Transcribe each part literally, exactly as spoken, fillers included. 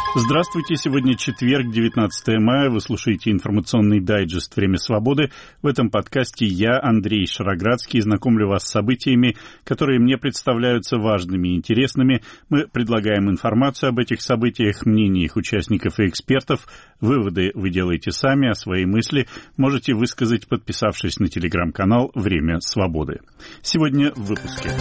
Здравствуйте, сегодня четверг, девятнадцатое мая, вы слушаете информационный дайджест «Время свободы». В этом подкасте я, Андрей Шароградский, знакомлю вас с событиями, которые мне представляются важными и интересными. Мы предлагаем информацию об этих событиях, мнения их участников и экспертов. Выводы вы делаете сами, а свои мысли можете высказать, подписавшись на телеграм-канал «Время свободы». Сегодня в выпуске.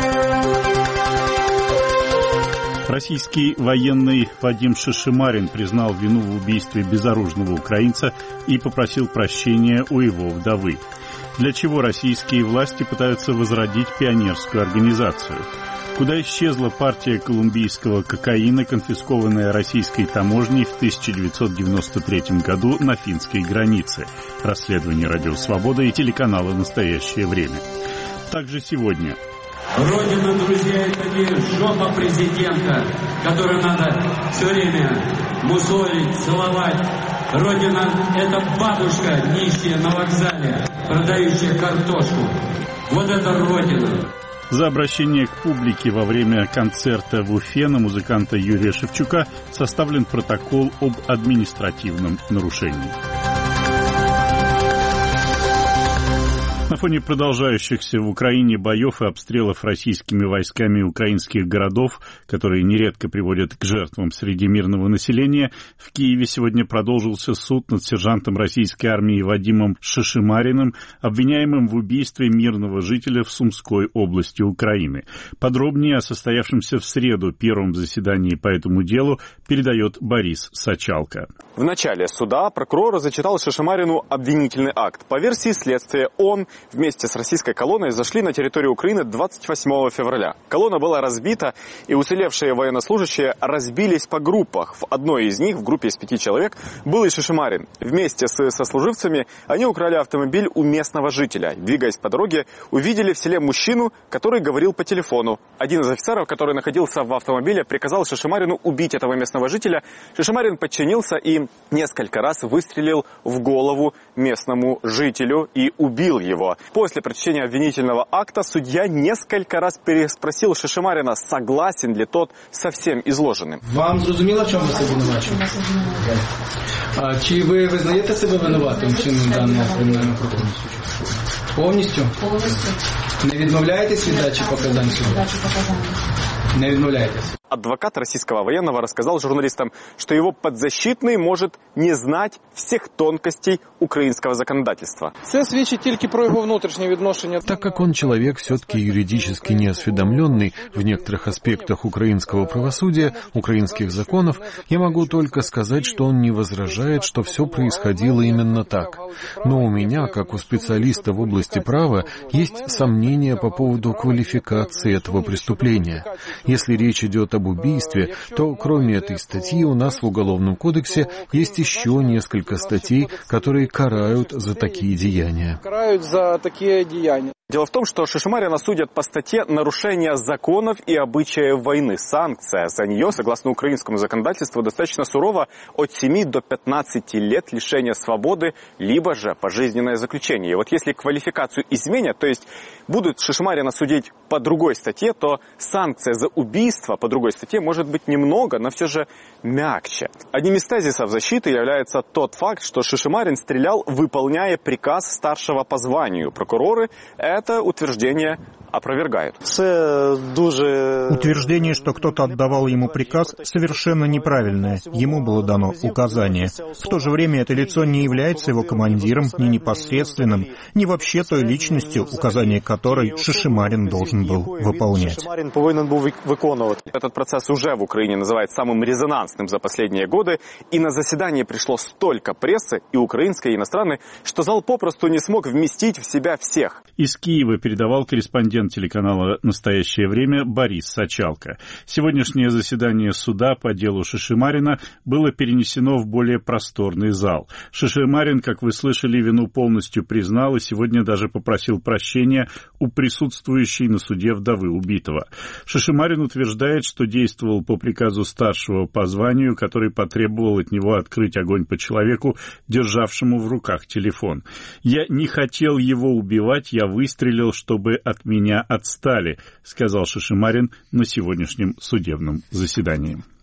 Российский военный Вадим Шишимарин признал вину в убийстве безоружного украинца и попросил прощения у его вдовы. Для чего российские власти пытаются возродить пионерскую организацию? Куда исчезла партия колумбийского кокаина, конфискованная российской таможней в тысяча девятьсот девяносто третьем году на финской границе? Расследование «Радио Свобода» и телеканала «Настоящее время». Также сегодня... Родина, друзья, это не жопа президента, которую надо все время мусолить, целовать. Родина — это бабушка, нищая на вокзале, продающая картошку. Вот это Родина. За обращение к публике во время концерта в Уфе на музыканта Юрия Шевчука составлен протокол об административном нарушении. На фоне продолжающихся в Украине боев и обстрелов российскими войсками украинских городов, которые нередко приводят к жертвам среди мирного населения, в Киеве сегодня продолжился суд над сержантом российской армии Вадимом Шишимариным, обвиняемым в убийстве мирного жителя в Сумской области Украины. Подробнее о состоявшемся в среду первом заседании по этому делу передает Борис Сачалко. В начале суда прокурор зачитал Шишимарину обвинительный акт. По версии следствия, он вместе с российской колонной зашли на территорию Украины двадцать восьмого февраля. Колонна была разбита, и уцелевшие военнослужащие разбились по группах. В одной из них, в группе из пяти человек, был и Шишимарин. Вместе с сослуживцами они украли автомобиль у местного жителя. Двигаясь по дороге, увидели в селе мужчину, который говорил по телефону. Один из офицеров, который находился в автомобиле, приказал Шишимарину убить этого местного жителя. Шишимарин подчинился и несколько раз выстрелил в голову местному жителю и убил его. После прочтения обвинительного акта судья несколько раз переспросил Шишимарина, согласен ли тот со всем изложенным. Вам зрозуміло, в чому ви себе винувачуєте? А чи ви визнаєте себе винуватим вчиненням даного кримінального правопорушення? Повністю? Повністю. Не відмовляєтесь від дачі показань суду? Дачі показань. Не відмовляєтесь. Адвокат российского военного рассказал журналистам, что его подзащитный может не знать всех тонкостей украинского законодательства. Так как он человек все-таки юридически неосведомленный в некоторых аспектах украинского правосудия, украинских законов, я могу только сказать, что он не возражает, что все происходило именно так. Но у меня, как у специалиста в области права, есть сомнения по поводу квалификации этого преступления. Если речь идет об убийстве, то кроме этой статьи у нас в Уголовном кодексе есть еще несколько статей, которые карают за такие деяния. Дело в том, что Шишимарина судят по статье «Нарушение законов и обычаев войны». Санкция за нее, согласно украинскому законодательству, достаточно сурова – от семи до пятнадцати лет лишения свободы, либо же пожизненное заключение. И вот если квалификацию изменят, то есть будут Шишимарина судить по другой статье, то санкция за убийство по другой статье может быть немного, но все же мягче. Одним из тезисов защиты является тот факт, что Шишимарин стрелял, выполняя приказ старшего по званию. Прокуроры это утверждение опровергают. Утверждение, что кто-то отдавал ему приказ, совершенно неправильное. Ему было дано указание. В то же время это лицо не является его командиром, ни непосредственным, ни вообще той личностью, указание которой Шишимарин должен был выполнять. Этот процесс уже в Украине называют самым резонансным за последние годы, и на заседание пришло столько прессы, и украинской, и иностранной, что зал попросту не смог вместить в себя всех. Из Киева передавал корреспондент телеканала «Настоящее время» Борис Сачалко. Сегодняшнее заседание суда по делу Шишимарина было перенесено в более просторный зал. Шишимарин, как вы слышали, вину полностью признал и сегодня даже попросил прощения у присутствующей на суде вдовы убитого. Шишимарин утверждает, что действовал по приказу старшего по званию, который потребовал от него открыть огонь по человеку, державшему в руках телефон. «Я не хотел его убивать, я выстрелил, чтобы от меня отстали», сказал Шишимарин на сегодняшнем судебном заседании.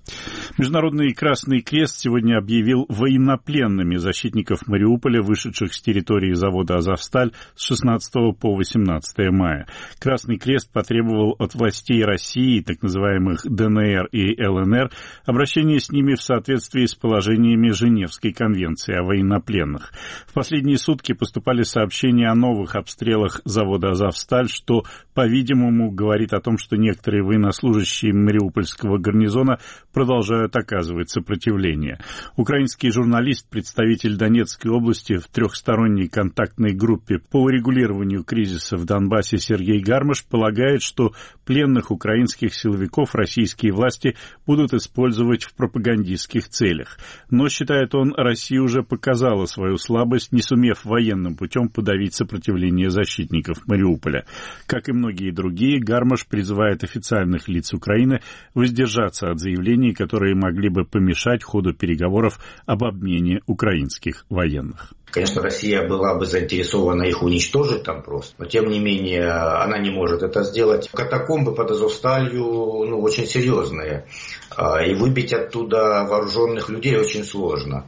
Международный Красный Крест сегодня объявил военнопленными защитников Мариуполя, вышедших с территории завода «Азовсталь» с шестнадцатого по восемнадцатое мая. Красный Крест потребовал от властей России, так называемых ДНР и ЛНР, обращения с ними в соответствии с положениями Женевской конвенции о военнопленных. В последние сутки поступали сообщения о новых обстрелах завода «Азовсталь», что, по-видимому, говорит о том, что некоторые военнослужащие Мариупольского гарнизона продолжают оказывать сопротивление. Украинский журналист, представитель Донецкой области в трехсторонней контактной группе по урегулированию кризиса в Донбассе Сергей Гармаш полагает, что пленных украинских силовиков российские власти будут использовать в пропагандистских целях. Но, считает он, Россия уже показала свою слабость, не сумев военным путем подавить сопротивление защитников Мариуполя. Как и многие другие, Гармаш призывает официальных лиц Украины воздержаться от заявлений, которые могли бы помешать ходу переговоров об обмене украинских военных. Конечно, Россия была бы заинтересована их уничтожить там просто, но тем не менее она не может это сделать. Катакомбы под Азовсталью ну, очень серьезные, и выбить оттуда вооруженных людей очень сложно.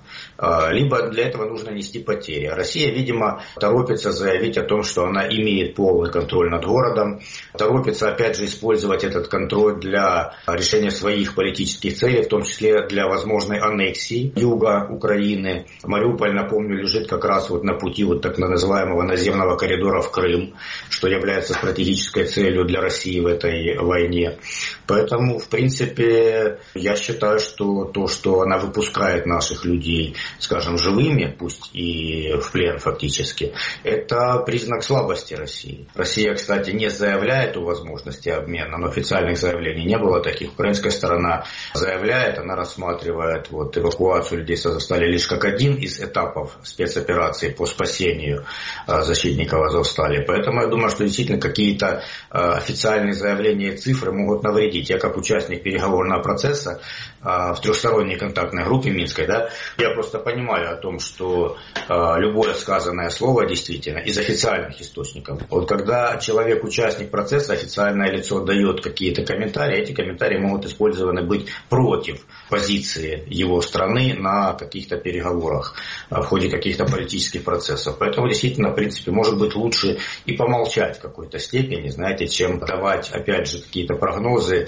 Либо для этого нужно нести потери. Россия, видимо, торопится заявить о том, что она имеет полный контроль над городом, торопится опять же использовать этот контроль для решения своих политических целей, в том числе для возможной аннексии юга Украины. Мариуполь, напомню, лежит как раз вот на пути вот так называемого наземного коридора в Крым, что является стратегической целью для России в этой войне. Поэтому, в принципе, я считаю, что то, что она выпускает наших людей, скажем, живыми, пусть и в плен фактически, это признак слабости России. Россия, кстати, не заявляет о возможности обмена, но официальных заявлений не было таких. Украинская сторона заявляет, она рассматривает вот, эвакуацию людей с Азовстали лишь как один из этапов спецоперации по спасению защитников Азовстали. Поэтому я думаю, что действительно какие-то официальные заявления и цифры могут навредить. Я как участник переговорного процесса в трехсторонней контактной группе Минской, да, я просто понимаю о том, что любое сказанное слово действительно из официальных источников. Вот когда человек, участник процесса, официальное лицо дает какие-то комментарии, эти комментарии могут использованы быть против позиции его страны на каких-то переговорах, в ходе каких-то политических процессов. Поэтому действительно, в принципе, может быть лучше и помолчать в какой-то степени, знаете, чем давать, опять же, какие-то прогнозы,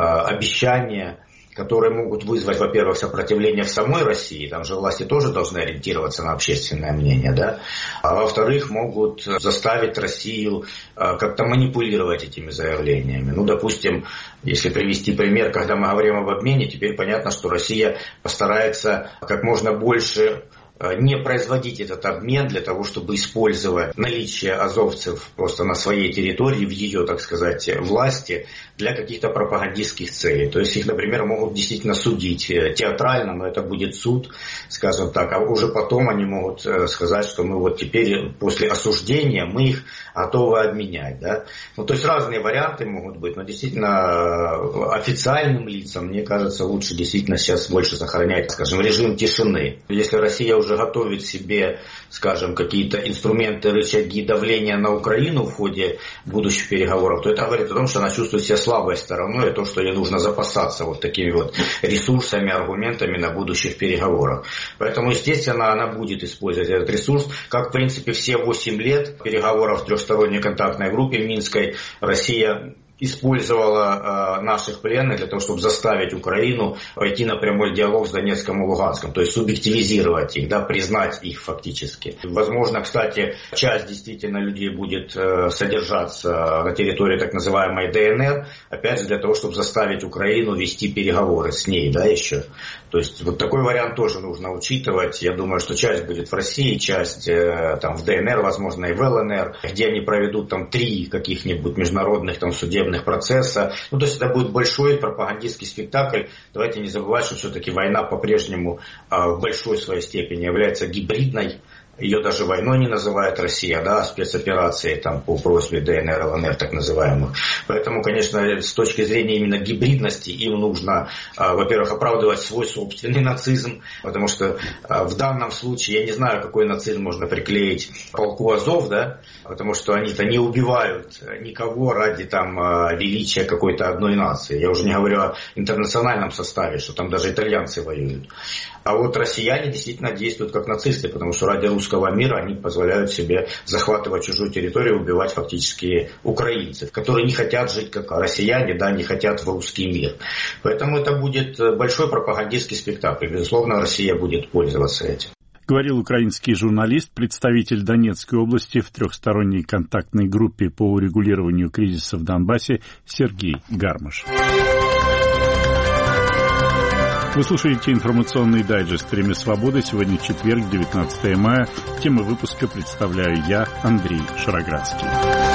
обещания, которые могут вызвать, во-первых, сопротивление в самой России, там же власти тоже должны ориентироваться на общественное мнение, да, а во-вторых, могут заставить Россию как-то манипулировать этими заявлениями. Ну, допустим, если привести пример, когда мы говорим об обмене, теперь понятно, что Россия постарается как можно больше не производить этот обмен для того, чтобы использовать наличие азовцев просто на своей территории, в ее, так сказать, власти, для каких-то пропагандистских целей. То есть их, например, могут действительно судить театрально, но это будет суд, скажем так, а уже потом они могут сказать, что мы вот теперь после осуждения мы их готовы обменять. Да? Ну, то есть разные варианты могут быть, но действительно официальным лицам, мне кажется, лучше действительно сейчас больше сохранять, скажем, режим тишины. Если Россия уже готовит себе, скажем, какие-то инструменты, рычаги давления на Украину в ходе будущих переговоров, то это говорит о том, что она чувствует себя слабой стороной, и то, что ей нужно запасаться вот такими вот ресурсами, аргументами на будущих переговорах. Поэтому, естественно, она будет использовать этот ресурс, как, в принципе, все восемь лет переговоров в трехсторонней контактной группе Минской Россия использовала э, наших пленных для того, чтобы заставить Украину пойти на прямой диалог с Донецком и Луганском, то есть субъективизировать их, да, признать их фактически. Возможно, кстати, часть действительно людей будет э, содержаться на территории так называемой ДНР, опять же для того, чтобы заставить Украину вести переговоры с ней, да, еще. То есть вот такой вариант тоже нужно учитывать. Я думаю, что часть будет в России, часть э, там в ДНР, возможно, и в ЛНР, где они проведут там три каких-нибудь международных там судебных процесса. Ну, то есть это будет большой пропагандистский спектакль. Давайте не забывать, что все-таки война по-прежнему э, в большой своей степени является гибридной, Ее даже войной не называет Россия, да, спецоперации там, по просьбе ДНР, ЛНР, так называемых. Поэтому, конечно, с точки зрения именно гибридности им нужно, во-первых, оправдывать свой собственный нацизм, потому что в данном случае, я не знаю, какой нацизм можно приклеить полку Азов, да, потому что они-то не убивают никого ради там величия какой-то одной нации. Я уже не говорю о интернациональном составе, что там даже итальянцы воюют. А вот россияне действительно действуют как нацисты, потому что ради русского мира они позволяют себе захватывать чужую территорию, убивать фактически украинцев, которые не хотят жить как россияне, да, не хотят в русский мир. Поэтому это будет большой пропагандистский спектакль. Безусловно, Россия будет пользоваться этим. Говорил украинский журналист, представитель Донецкой области в трехсторонней контактной группе по урегулированию кризиса в Донбассе Сергей Гармаш. Вы слушаете информационный дайджест «Время свободы». Сегодня четверг, девятнадцатое мая. Тему выпуска представляю я, Андрей Шароградский.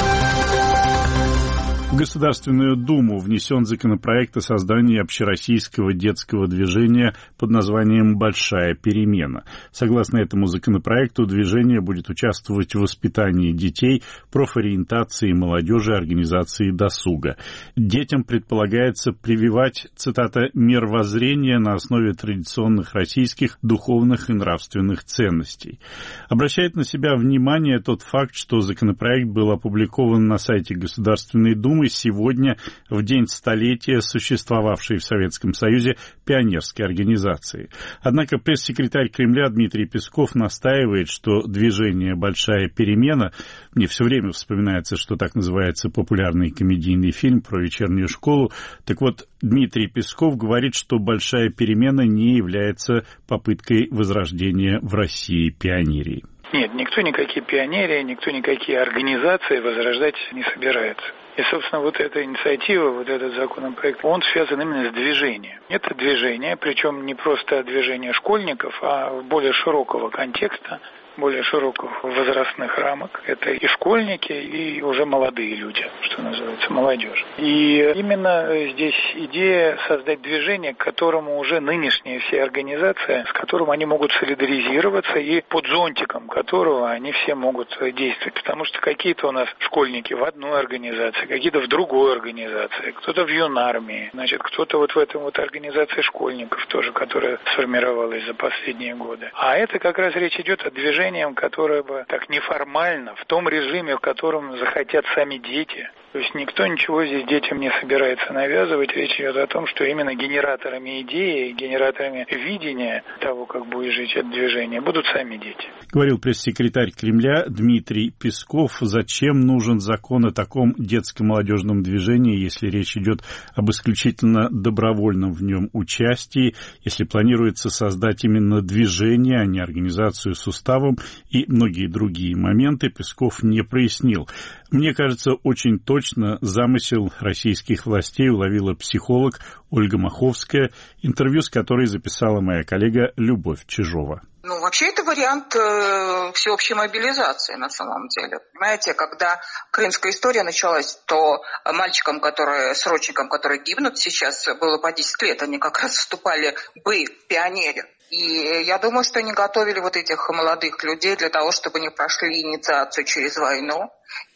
В Государственную Думу внесен законопроект о создании общероссийского детского движения под названием «Большая перемена». Согласно этому законопроекту, движение будет участвовать в воспитании детей, профориентации молодежи, организации досуга. Детям предполагается прививать, цитата, «мировоззрение на основе традиционных российских духовных и нравственных ценностей». Обращает на себя внимание тот факт, что законопроект был опубликован на сайте Государственной Думы сегодня, в день столетия существовавшей в Советском Союзе пионерской организации. Однако пресс-секретарь Кремля Дмитрий Песков настаивает, что движение «Большая перемена», мне все время вспоминается, что так называется популярный комедийный фильм про вечернюю школу, так вот, Дмитрий Песков говорит, что «Большая перемена» не является попыткой возрождения в России пионерии. Нет, никто никакие пионерии, никто никакие организации возрождать не собирается. И, собственно, вот эта инициатива, вот этот законопроект, он связан именно с движением. Это движение, причем не просто движение школьников, а более широкого контекста, более широких возрастных рамок. Это и школьники, и уже молодые люди, что называется, молодежь. И именно здесь идея создать движение, к которому уже нынешние все организации, с которым они могут солидаризироваться и под зонтиком которого они все могут действовать. Потому что какие-то у нас школьники в одной организации, какие-то в другой организации, кто-то в юнармии, значит, кто-то вот в этом вот организации школьников тоже, которая сформировалась за последние годы. А это как раз речь идет о движении, которое бы так неформально, в том режиме, в котором захотят сами дети. То есть никто ничего здесь детям не собирается навязывать. Речь идет о том, что именно генераторами идеи, генераторами видения того, как будет жить это движение, будут сами дети. Говорил пресс-секретарь Кремля Дмитрий Песков. Зачем нужен закон о таком детско-молодежном движении, если речь идет об исключительно добровольном в нем участии, если планируется создать именно движение, а не организацию с уставом, и многие другие моменты Песков не прояснил. Мне кажется, очень точно замысел российских властей уловила психолог Ольга Маховская, интервью с которой записала моя коллега Любовь Чижова. Ну, вообще, это вариант э, всеобщей мобилизации на самом деле. Понимаете, когда крымская история началась, то мальчикам, которые, срочникам, которые гибнут сейчас, было по десять лет, они как раз вступали бы в пионере. И я думаю, что они готовили вот этих молодых людей для того, чтобы они прошли инициацию через войну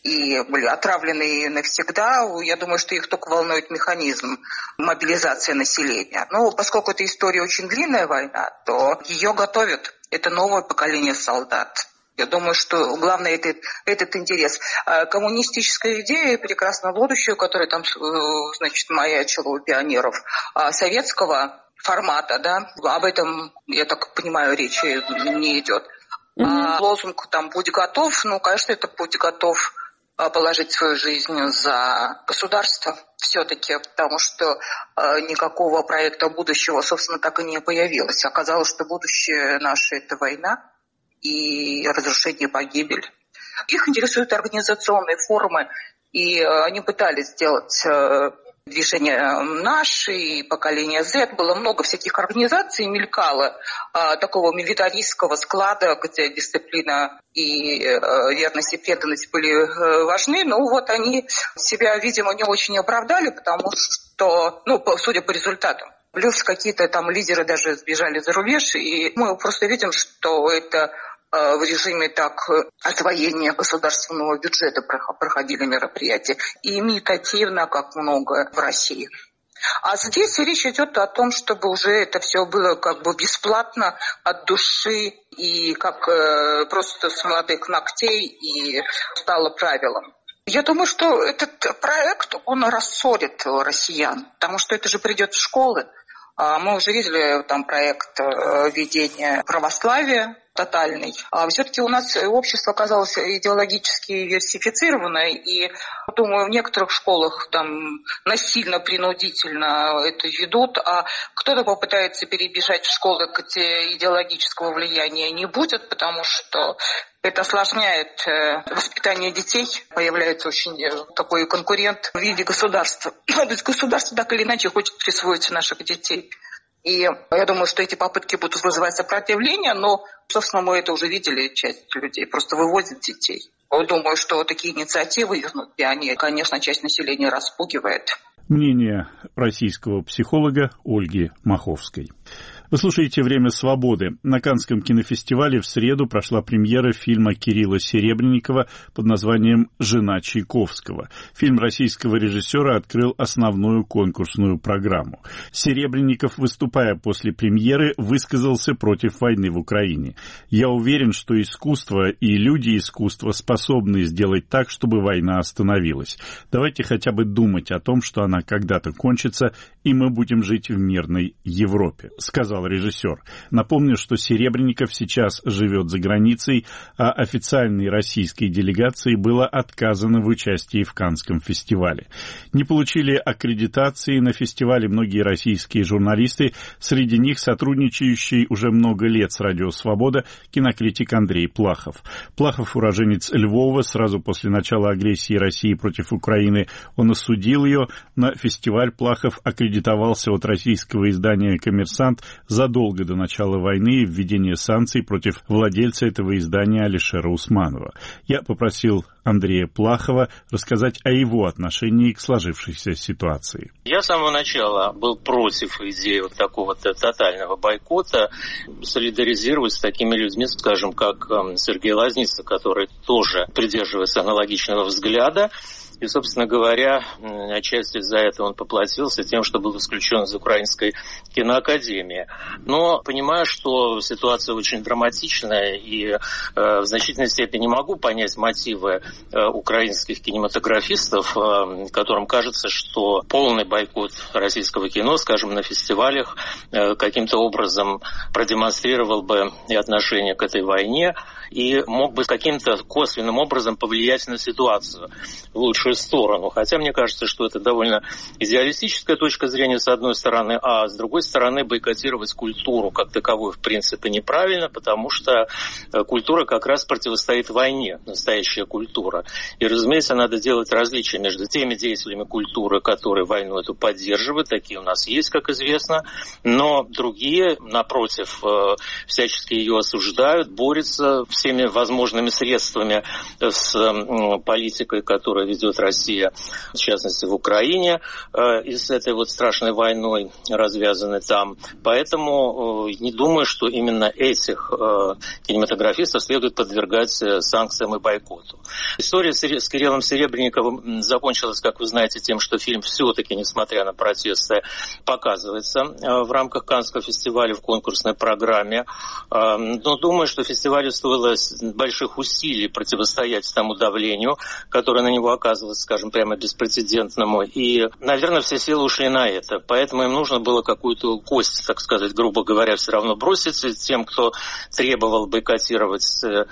и были отравлены навсегда. Я думаю, что их только волнует механизм мобилизации населения. Но поскольку эта история очень длинная война, то ее готовят. Это новое поколение солдат. Я думаю, что главное этот, этот интерес. Коммунистическая идея прекрасного будущего, которая там, значит, маячила у пионеров советского формата, да, об этом, я так понимаю, речи не идет. Mm-hmm. А лозунг там «Будь готов», ну, конечно, это «Будь готов» положить свою жизнь за государство все-таки, потому что э, никакого проекта будущего, собственно, так и не появилось. Оказалось, что будущее наше – это война и разрушение, погибель. Их интересуют организационные формы, и э, они пытались сделать... Э, движение «Наше» и поколение Z. Было много всяких организаций, мелькало а, такого милитаристского склада, где дисциплина и а, верность и преданность были а, важны. Но вот они себя, видимо, не очень оправдали, потому что, ну, по, судя по результатам, плюс какие-то там лидеры даже сбежали за рубеж. И мы просто видим, что это в режиме так освоения государственного бюджета проходили мероприятия, и имитативно, как много в России. А здесь речь идет о том, чтобы уже это все было как бы бесплатно, от души, и как э, просто с молодых ногтей, и стало правилом. Я думаю, что этот проект, он рассорит россиян, потому что это же придет в школы. Мы уже видели там проект введения православия тотальный. А все-таки у нас общество оказалось идеологически диверсифицированное, и, думаю, в некоторых школах там насильно, принудительно это ведут, а кто-то попытается перебежать в школы, где идеологического влияния не будет, потому что это осложняет воспитание детей. Появляется очень такой конкурент в виде государства. То есть государство так или иначе хочет присвоить наших детей. И я думаю, что эти попытки будут вызывать сопротивление, но, собственно, мы это уже видели, часть людей просто выводит детей. Думаю, что такие инициативы вернут пионеры, конечно, часть населения распугивает. Мнение российского психолога Ольги Маховской. Вы слушаете «Время свободы». На Каннском кинофестивале в среду прошла премьера фильма Кирилла Серебренникова под названием «Жена Чайковского». Фильм российского режиссера открыл основную конкурсную программу. Серебренников, выступая после премьеры, высказался против войны в Украине. «Я уверен, что искусство и люди искусства способны сделать так, чтобы война остановилась. Давайте хотя бы думать о том, что она когда-то кончится, и мы будем жить в мирной Европе», — сказал режиссер. Напомню, что Серебренников сейчас живет за границей, а официальной российской делегации было отказано в участии в Каннском фестивале. Не получили аккредитации на фестивале многие российские журналисты, среди них сотрудничающий уже много лет с «Радио Свобода» кинокритик Андрей Плахов. Плахов — уроженец Львова. Сразу после начала агрессии России против Украины он осудил ее. На фестиваль Плахов аккредитовался от российского издания «Коммерсант» задолго до начала войны и введения санкций против владельца этого издания Алишера Усманова. Я попросил Андрея Плахова рассказать о его отношении к сложившейся ситуации. Я с самого начала был против идеи вот такого тотального бойкота, солидаризируюсь с такими людьми, скажем, как Сергей Лазница, который тоже придерживается аналогичного взгляда. И, собственно говоря, отчасти за это он поплатился тем, что был исключен из Украинской киноакадемии. Но понимаю, что ситуация очень драматичная, и э, в значительной степени могу понять мотивы э, украинских кинематографистов, э, которым кажется, что полный бойкот российского кино, скажем, на фестивалях, э, каким-то образом продемонстрировал бы и отношение к этой войне, и мог бы каким-то косвенным образом повлиять на ситуацию в лучшую сторону. Хотя мне кажется, что это довольно идеалистическая точка зрения, с одной стороны, а с другой стороны бойкотировать культуру как таковую в принципе неправильно, потому что культура как раз противостоит войне, настоящая культура. И, разумеется, надо делать различия между теми деятелями культуры, которые войну эту поддерживают, такие у нас есть, как известно, но другие, напротив, всячески ее осуждают, борются всеми возможными средствами с политикой, которая ведет Россия, в частности, в Украине, и с этой вот страшной войной, развязанной там. Поэтому не думаю, что именно этих кинематографистов следует подвергать санкциям и бойкоту. История с Кириллом Серебренниковым закончилась, как вы знаете, тем, что фильм все-таки, несмотря на протесты, показывается в рамках Каннского фестиваля в конкурсной программе. Но думаю, что фестивалю стоило больших усилий противостоять тому давлению, которое на него оказывалось, скажем, прямо беспрецедентному. И, наверное, все силы ушли на это. Поэтому им нужно было какую-то кость, так сказать, грубо говоря, все равно бросить тем, кто требовал бойкотировать э,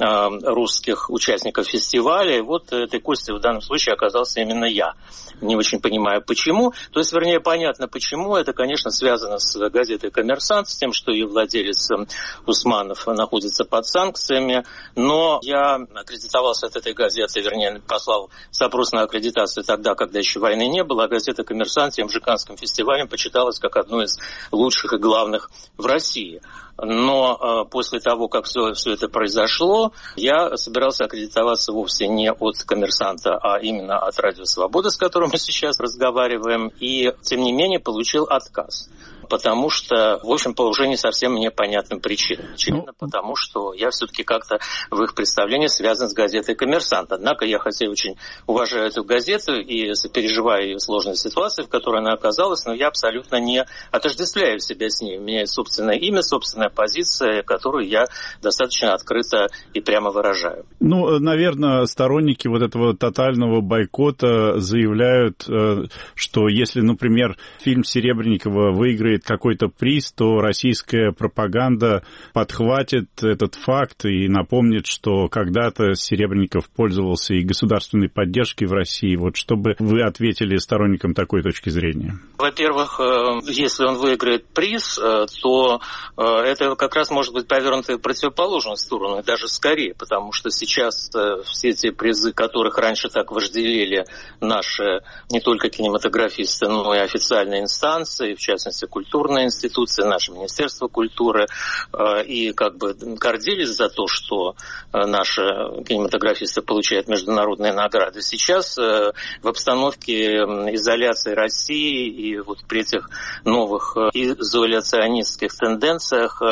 русских участников фестиваля. И вот этой костью в данном случае оказался именно я. Не очень понимаю, почему. То есть, вернее, понятно, почему. Это, конечно, связано с газетой «Коммерсант», с тем, что ее владелец Усманов находится под санкциями. Но я аккредитовался от этой газеты, вернее, послал запрос на аккредитацию тогда, когда еще войны не было, а газета «Коммерсант» тем же Каннским фестивалем почиталась как одно из лучших и главных в России. Но э, после того, как все, все это произошло, я собирался аккредитоваться вовсе не от «Коммерсанта», а именно от «Радио Свобода», с которым мы сейчас разговариваем, и, тем не менее, получил отказ. потому что, в общем, по уже не совсем мне понятным причинам. Очевидно, потому что я все-таки как-то в их представлении связан с газетой «Коммерсант». Однако я, хотя очень уважаю эту газету и сопереживаю ее сложной ситуации, в которой она оказалась, но я абсолютно не отождествляю себя с ней. У меня есть собственное имя, собственная позиция, которую я достаточно открыто и прямо выражаю. Ну, наверное, сторонники вот этого тотального бойкота заявляют, что если, например, фильм Серебренникова выиграет какой-то приз, то российская пропаганда подхватит этот факт и напомнит, что когда-то Серебренников пользовался и государственной поддержкой в России. Вот что бы вы ответили сторонникам такой точки зрения? Во-первых, если он выиграет приз, то это как раз может быть повернуто в противоположную сторону, и даже скорее, потому что сейчас все эти призы, которых раньше так вожделели наши не только кинематографисты, но и официальные инстанции, в частности, культурные институции, наше Министерство культуры, и как бы гордились за то, что наши кинематографисты получают международные награды. Сейчас в обстановке изоляции России и вот при этих новых изоляционистских тенденциях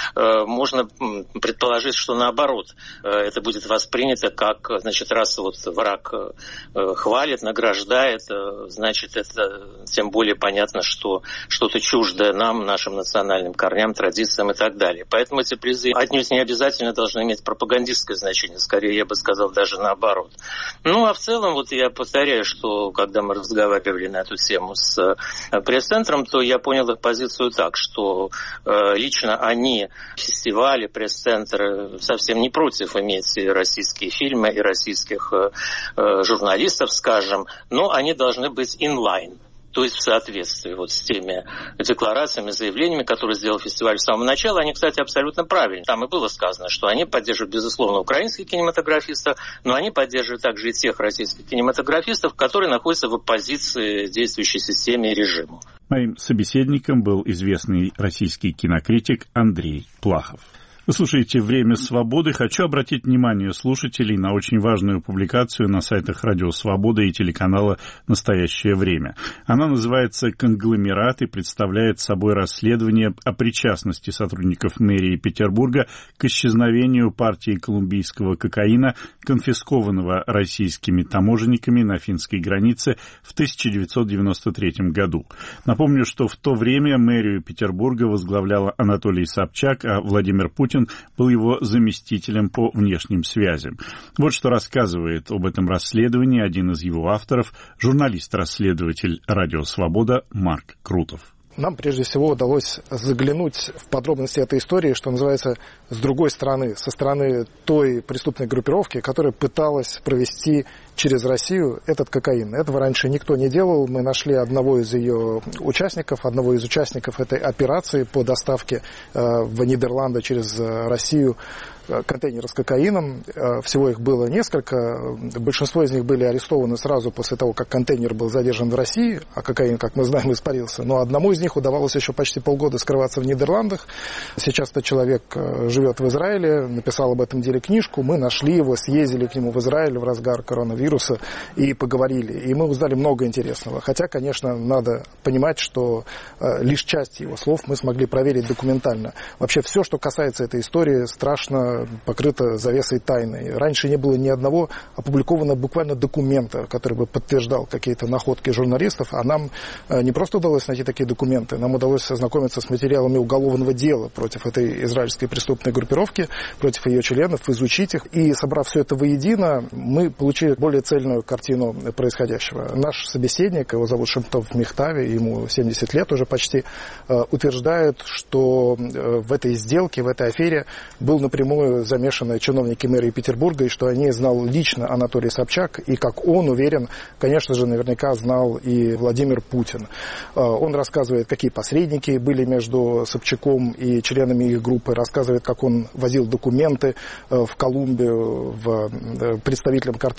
можно предположить, что наоборот, это будет воспринято как, значит, раз вот враг хвалит, награждает, значит, это тем более понятно, что что-то чуждое нам, нашим национальным корням, традициям и так далее. Поэтому эти призы отнюдь не обязательно должны иметь пропагандистское значение, скорее, я бы сказал, даже наоборот. Ну, а в целом, вот я повторяю, что когда мы разговаривали на эту тему с пресс-центром, то я понял их позицию так, что э, лично они, фестивали, пресс-центры, совсем не против иметь и российские фильмы, и российских э, журналистов, скажем, но они должны быть инлайн. То есть в соответствии вот с теми декларациями, заявлениями, которые сделал фестиваль с самого начала. Они, кстати, абсолютно правильны. Там и было сказано, что они поддерживают, безусловно, украинских кинематографистов, но они поддерживают также и тех российских кинематографистов, которые находятся в оппозиции действующей системе и режиму. Моим собеседником был известный российский кинокритик Андрей Плахов. Вы слушаете «Время свободы». Хочу обратить внимание слушателей на очень важную публикацию на сайтах Радио Свобода и телеканала «Настоящее время». Она называется «Конгломерат» и представляет собой расследование о причастности сотрудников мэрии Петербурга к исчезновению партии колумбийского кокаина, конфискованного российскими таможенниками на финской границе в тысяча девятьсот девяносто третьем году. Напомню, что в то время мэрию Петербурга возглавлял Анатолий Собчак, а Владимир Путин был его заместителем по внешним связям. Вот что рассказывает об этом расследовании один из его авторов, журналист-расследователь «Радио Свобода» Марк Крутов. Нам прежде всего удалось заглянуть в подробности этой истории, что называется, с другой стороны, со стороны той преступной группировки, которая пыталась провести через Россию этот кокаин. Этого раньше никто не делал. Мы нашли одного из ее участников, одного из участников этой операции по доставке э, в Нидерланды через Россию контейнеры с кокаином. Всего их было несколько. Большинство из них были арестованы сразу после того, как контейнер был задержан в России, а кокаин, как мы знаем, испарился. Но одному из них удавалось еще почти полгода скрываться в Нидерландах. Сейчас этот человек живет в Израиле, написал об этом деле книжку. Мы нашли его, съездили к нему в Израиль в разгар коронавируса и поговорили. И мы узнали много интересного. Хотя, конечно, надо понимать, что лишь часть его слов мы смогли проверить документально. Вообще все, что касается этой истории, страшно покрыто завесой тайны. Раньше не было ни одного опубликованного буквально документа, который бы подтверждал какие-то находки журналистов, а нам не просто удалось найти такие документы, нам удалось ознакомиться с материалами уголовного дела против этой израильской преступной группировки, против ее членов, изучить их. И, собрав все это воедино, мы получили более цельную картину происходящего. Наш собеседник, его зовут Шемтов Михтави, ему семьдесят лет уже почти, утверждает, что в этой сделке, в этой афере был напрямую замешаны чиновники мэрии Петербурга, и что о ней знал лично Анатолий Собчак, и, как он уверен, конечно же, наверняка знал и Владимир Путин. Он рассказывает, какие посредники были между Собчаком и членами их группы, рассказывает, как он возил документы в Колумбию в представителям картеля Кали,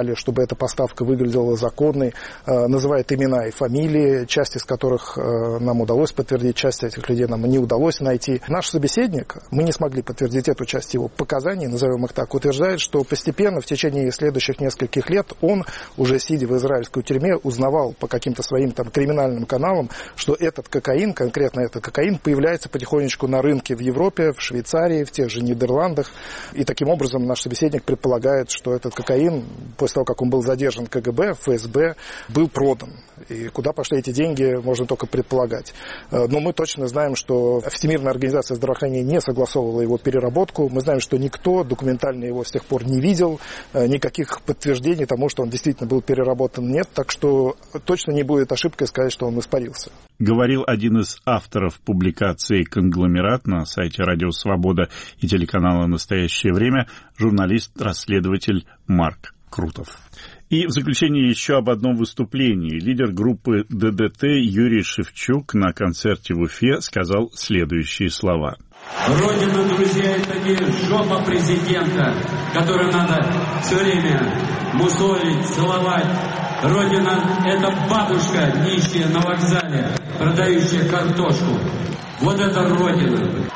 понимали, чтобы эта поставка выглядела законной, называет имена и фамилии, часть из которых нам удалось подтвердить, часть этих людей нам не удалось найти. Наш собеседник, мы не смогли подтвердить эту часть его показаний, назовем их так, утверждает, что постепенно в течение следующих нескольких лет он, уже сидя в израильской тюрьме, узнавал по каким-то своим там криминальным каналам, что этот кокаин, конкретно этот кокаин, появляется потихонечку на рынке в Европе, в Швейцарии, в тех же Нидерландах. И таким образом наш собеседник предполагает, что этот кокаин, после того, как он был задержан КГБ, эф эс бэ, был продан. И куда пошли эти деньги, можно только предполагать. Но мы точно знаем, что Всемирная организация здравоохранения не согласовывала его переработку. Мы знаем, что никто документально его с тех пор не видел. Никаких подтверждений тому, что он действительно был переработан, нет. Так что точно не будет ошибкой сказать, что он испарился. Говорил один из авторов публикации «Конгломерат» на сайте «Радио Свобода» и телеканала «Настоящее время» журналист-расследователь Марк Крутов. И в заключение еще об одном выступлении. Лидер группы дэ дэ тэ Юрий Шевчук на концерте в Уфе сказал следующие слова. Родина, друзья, это не жопа президента, которую надо все время мусолить, целовать. Родина – это бабушка, нищая на вокзале, продающая картошку. Вот это Родина.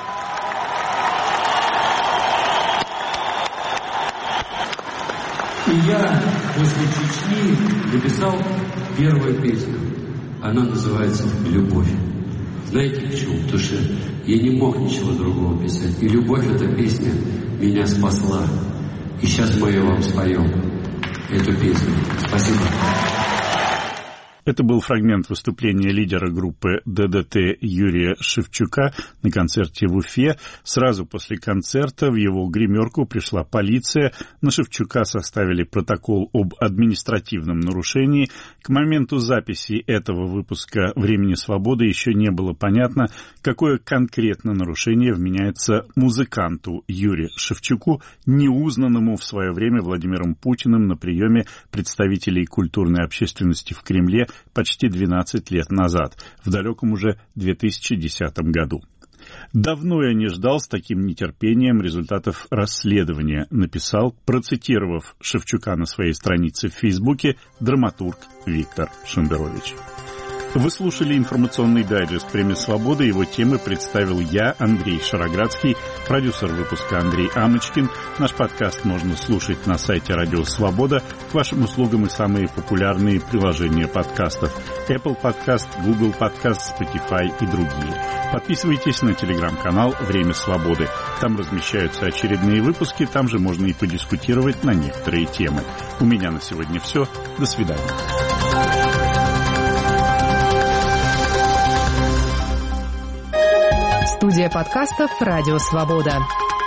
И я после Чечни написал первую песню. Она называется «Любовь». Знаете почему? Потому что я не мог ничего другого писать. И «Любовь» — эта песня меня спасла. И сейчас мы ее вам споем, эту песню. Спасибо. Это был фрагмент выступления лидера группы дэ дэ тэ Юрия Шевчука на концерте в Уфе. Сразу после концерта в его гримерку пришла полиция. На Шевчука составили протокол об административном нарушении. К моменту записи этого выпуска «Времени свободы» еще не было понятно, какое конкретно нарушение вменяется музыканту Юрию Шевчуку, неузнанному в свое время Владимиром Путиным на приеме представителей культурной общественности в Кремле почти двенадцать лет назад, в далеком уже две тысячи десятом году. «Давно я не ждал с таким нетерпением результатов расследования», написал, процитировав Шевчука на своей странице в Фейсбуке, драматург Виктор Шендерович. Вы слушали информационный дайджест «Премия Свободы». Его темы представил я, Андрей Шароградский, продюсер выпуска Андрей Амочкин. Наш подкаст можно слушать на сайте «Радио Свобода». К вашим услугам и самые популярные приложения подкастов: Apple Podcast, Google Podcast, Spotify и другие. Подписывайтесь на телеграм-канал «Время Свободы». Там размещаются очередные выпуски, там же можно и подискутировать на некоторые темы. У меня на сегодня все. До свидания. Студия подкастов «Радио Свобода».